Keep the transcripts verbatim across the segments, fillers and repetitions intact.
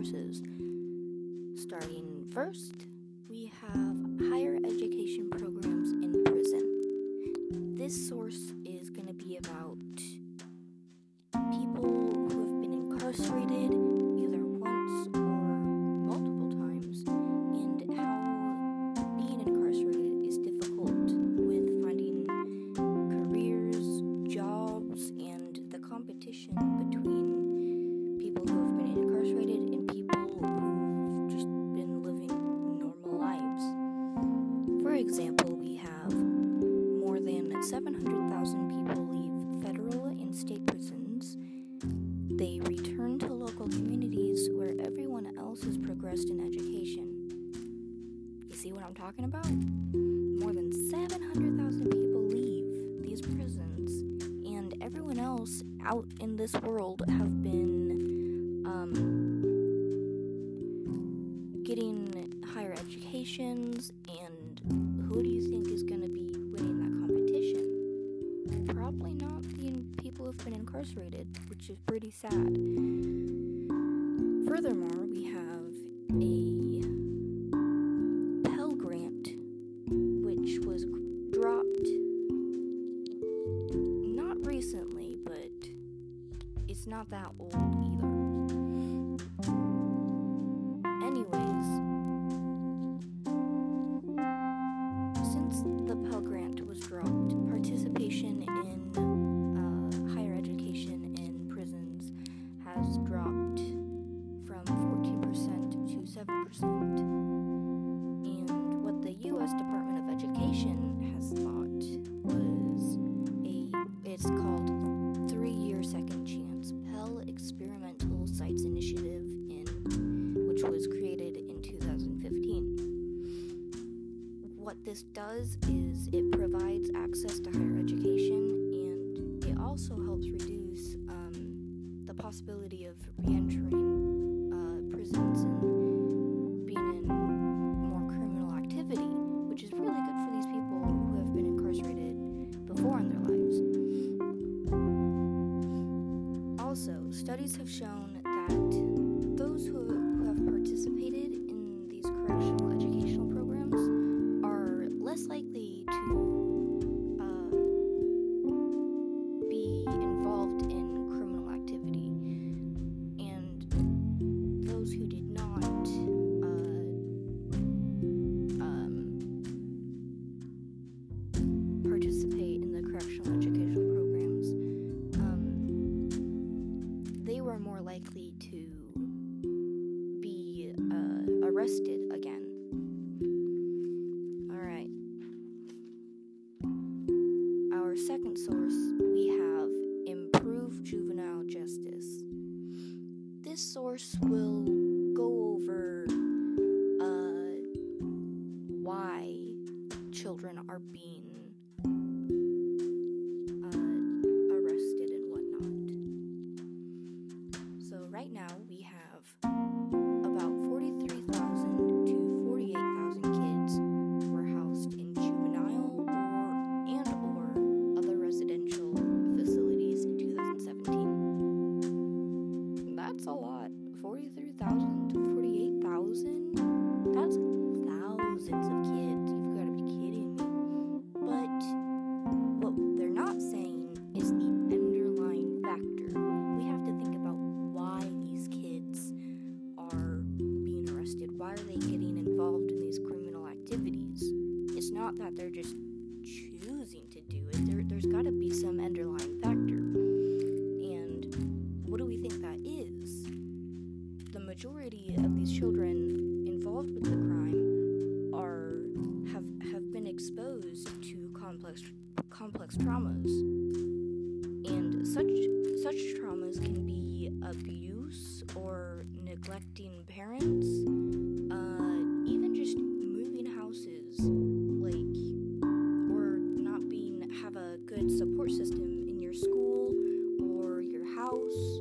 sources. Starting first, we have higher education programs in prison. This source is going to be about people who have been incarcerated either once or multiple times, and how being incarcerated is difficult with finding careers, jobs, and the competition between people who have been incarcerated and people who've just been living normal lives. For example, we have more than seven hundred thousand people leave federal and state prisons. They return to local communities where everyone else has progressed in education. You see what I'm talking about? More than seven hundred thousand people leave these prisons, and everyone else out in this world have been um, getting higher educations, and who do you think is going to be winning that competition? Probably not the people who've been incarcerated, which is pretty sad. Furthermore, we have a Pell Grant, which was dropped not recently, but it's not that old either. Anyways, since the Pell Grant was dropped, participation in uh, higher education in prisons has dropped from fourteen percent to seven percent. And what the U S Department of Education has thought was a, it's called Three-Year Second Chance Pell Experimental Sites Initiative, in which was created in two thousand fifteen. What this does is it provides access to higher education, and it also helps reduce um, the possibility of re-entering uh, prisons and being in more criminal activity, which is really good for these people who have been incarcerated before in their lives. Also, studies have shown that those who, who have participated in these correctional educational programs are less likely to uh, be involved in criminal activity, and those who did not uh, um, participate in the correctional educational programs, um, they were more likely to be uh, arrested again. Alright. Our second source, we have Improve Juvenile Justice. This source will go over uh, why children are being uh, arrested and whatnot. So right now we have about forty-three thousand to forty-eight thousand kids were housed in juvenile or and or other residential facilities in two thousand seventeen. That's a lot. forty-three thousand to forty-eight thousand? That's thousands of kids. You've got to be kidding me. But what they're not saying is the underlying factor. We have to think about why these kids are being arrested. Why are they getting involved in these criminal activities? It's not that they're just choosing to do it. There, there's got to be some underlying factor. And what do we think that is? The majority of these children involved with the crime are have have been exposed to complex complex traumas, and such such traumas can be abuse or neglecting parents, uh, even just moving houses, like, or not being have a good support system in your school or your house.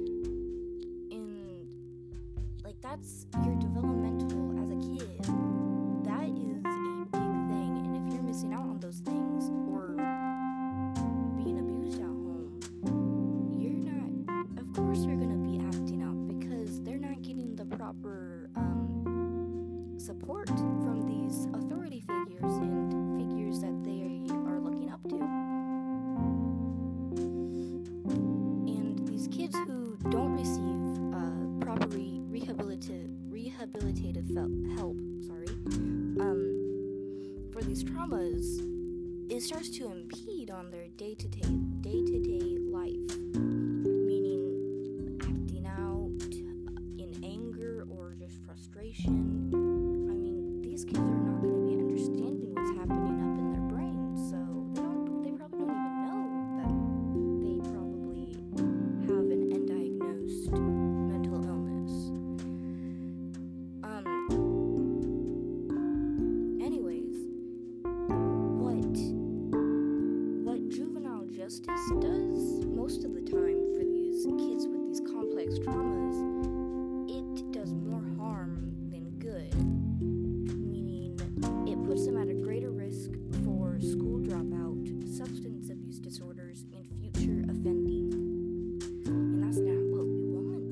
Like, that's your developmental as a kid. That is a big thing, and if you're missing out on those things, or being abused at home, you're not, of course you're gonna be acting out, because they're not getting the rehabilitative fel- help, sorry, um, for these traumas, it starts to impede on their day-to-day, day-to-day life, meaning acting out in anger or just frustration. I mean, these kids are not going to be understanding what's happening up in their brains, so they don't, they probably don't even know that they probably have an undiagnosed mental illness. Um, anyways, what, what juvenile justice does most of the time for these kids with these complex traumas, it does more harm than good, meaning it puts them at a greater risk for school dropout, substance abuse disorders, and future offending. And that's not what we want.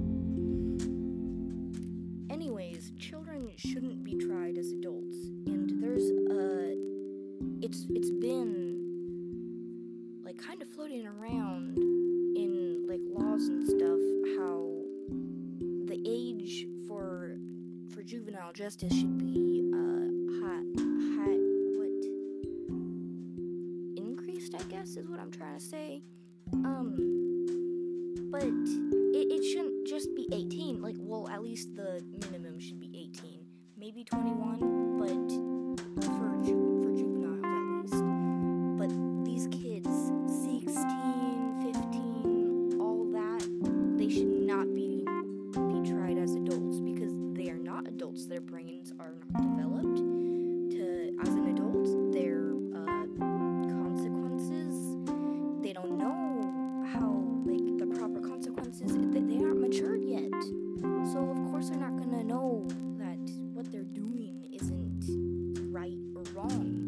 Anyways, children shouldn't be tried as adults, and there's a, it's it's been like kind of floating around in like laws and stuff how the age for for juvenile justice should be uh high, high what increased, I guess is what I'm trying to say. Um but it, it shouldn't just be eighteen. Like, well, at least the minimum should be eighteen, maybe twenty-one, but for ju- for juveniles at least. But these kids, sixteen, fifteen, all that, they should not be be tried as adults because they are not adults. Their brains are not developed to as an adult. Their uh, consequences, they don't know how, like, the proper consequences. They, they aren't matured yet, so of course they're not gonna know that what they're doing isn't right or wrong.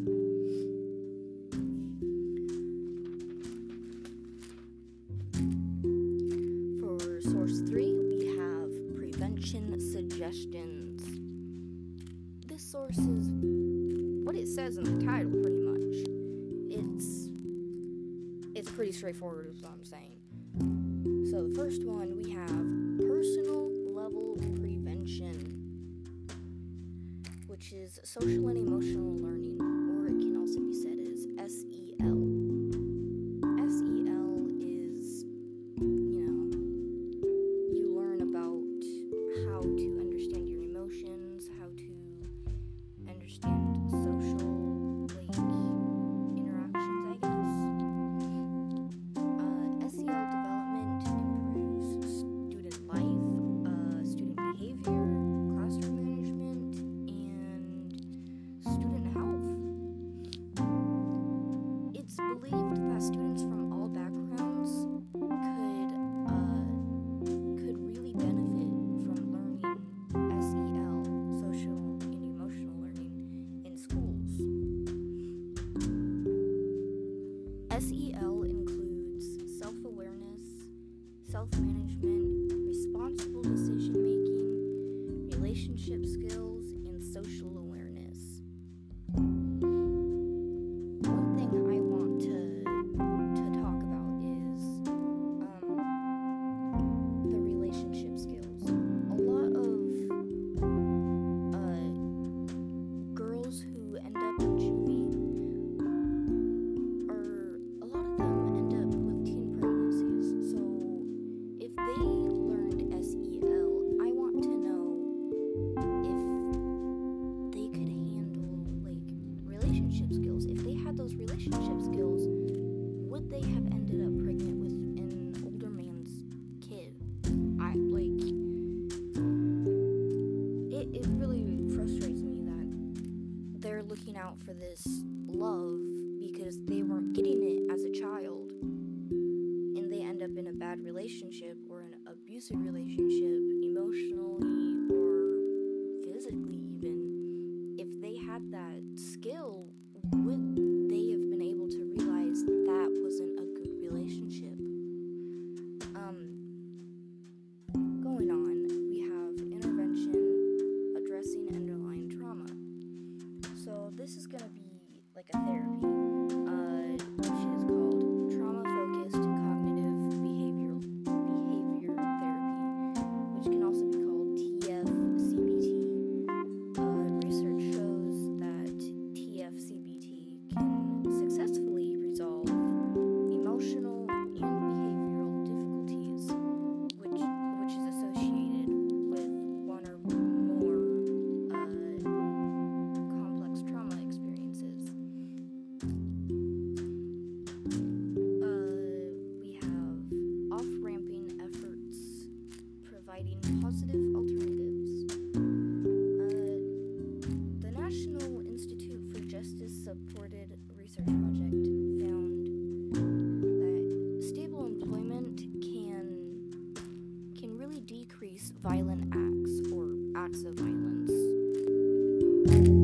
For source three, we have prevention suggestions. This source is what it says in the title, pretty much. It's it's pretty straightforward, is what I'm saying. So the first one, we have personal level prevention, which is social and emotional learning, or it can also be said as S E L. S E L is, you know, you learn about how to understand your emotions, how to understand social, like, interactions, I guess. Uh, S E L development improves student life, uh, student behavior, classroom management, and student health. It's believed that students from all backgrounds could uh, could really benefit from learning S E L, social and emotional learning, in schools. S E L includes self-awareness, self-management, responsible decision-making, relationship skills, and social awareness. One thing I want to to talk about is um, the relationship skills. A lot of uh, girls who end up in juvie, or a lot of them end up with teen pregnancies. So if they learned S E L, I want to know if they could handle, like, relationship skills. If they had those relationship skills, would they have ended up pregnant with an older man's kid? I, like, it, it really frustrates me that they're looking out for this love because they weren't getting it as a child, and they end up in a bad relationship or an abusive relationship, emotionally or physically even. If they had that skill, would they have been able to realize that wasn't a good relationship? Um, going on, we have intervention, addressing underlying trauma. So this is going to be like a therapy, uh, which is called trauma-focused cognitive behavioral behavior therapy, which can also be called T violent acts or acts of violence.